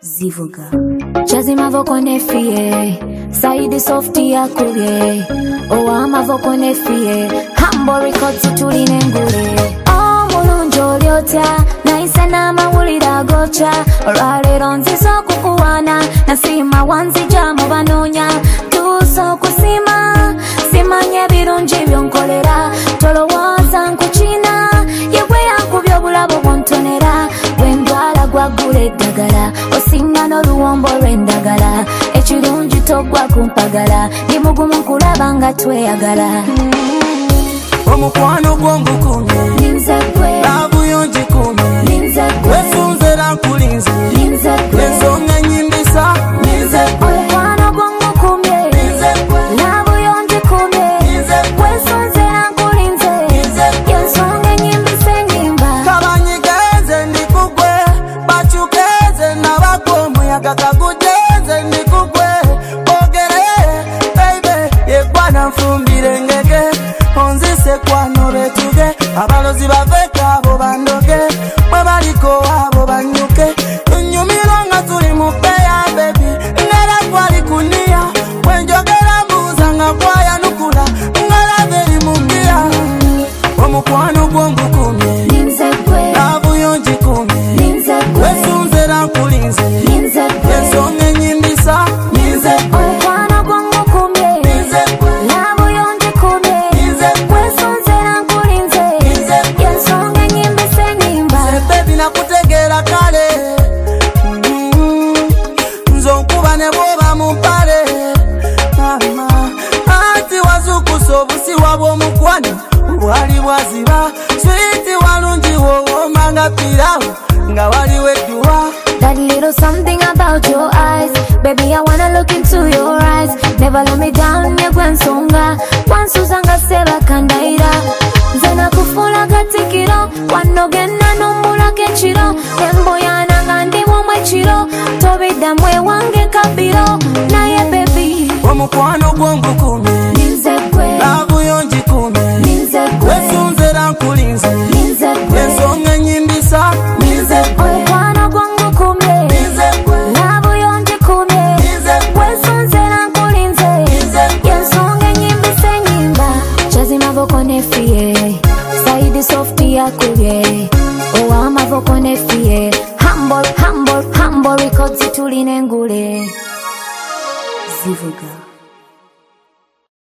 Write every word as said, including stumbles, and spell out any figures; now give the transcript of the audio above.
Zivuga Chazima voko nefie Saidi softi ya kubye Owa mavoko nefie Hambo rikoti tuline ngule O mulunjo liota Na ise na mawulira gocha Orale ronzizo kukuwana Nasima wanzi jamu banonya Tuso kusima Simanye birunji vyonkolera Tolo waza nkuchina Yewe yanku vyobulabo bontonera Wendwala gwagule dagala Osinga no luwombo rendagala Echirunji togwa kumpagala Nimugumu nkulaba nga tweyagala Omukwano gwangu kumye Ninze kwe Labu yonji kumye Ninze kwe Wesunzera nkulinze Ninze kwe Ensonga nyimbisa Ninze kwe Omukwano gwangu kumye Ninze kwe Labu yonji kumye Ninze kwe Wesunzera nkulinze Ninze kwe Ensonga nyimbisa nyimba Kabanyigeze ndikugwe Bachukeze nabako muyaga kagujeze ndikugwe Ogere baby Yekwana mfumbire ngege Onzise kwano betuge Abalozi baveka abo bandoge Mwebaliko abo banyuke Nyumiro nga tuli mupeya baby Ngara kwali kunia Wenjogera mbuza nga kwaya nukula Ngara veri mumbia Omukwano gwangu kumye Ninze kwe Labu yonji kumye Ninze kwe Wesunzera nkulinze Ninze kwe Ensonga nyimbisa Ninze kwe Omukwano gwangu kumye Ninze kwe Labu yonji kumye Ninze kwe Wesunzera nkulinze Ninze kwe Ensonga nyimbisa nyimba Baby nakutegera kale mm-hmm. Nzonkuba ne bwoba mumpale Mama Ati wazukusa obusi wabw'omukwano Bwali bwaziba Switi walungi wowooma nga pirawo Nga waliwo edduwa That little something about your eyes Baby, I wanna look into your eyes Never let me down, nyegwe nsonga Wansuzanga seba kandaira Nzena kufula katikiro Wanogena nomulaka ekiro Emboyana nga ndi mumwe ekiro Tobidda mwe wange kabiro Naye baby Omukwano gwangu kumye Ninze kwe Labu yonji kumye Ninze kwe Wesunzera nkulinze Ninze kwe Ensonga nyimbisa Ninze kwe Omukwano gwangu kumye Ninze kwe Labu yonji kumye Ninze kwe Wesunzera nkulinze Yensonga nyimbise nyimba Chazima voko nefie Saidi softi ya kubye Owama voko nefie Humble, humble, humble Records tuline ngule Zivuga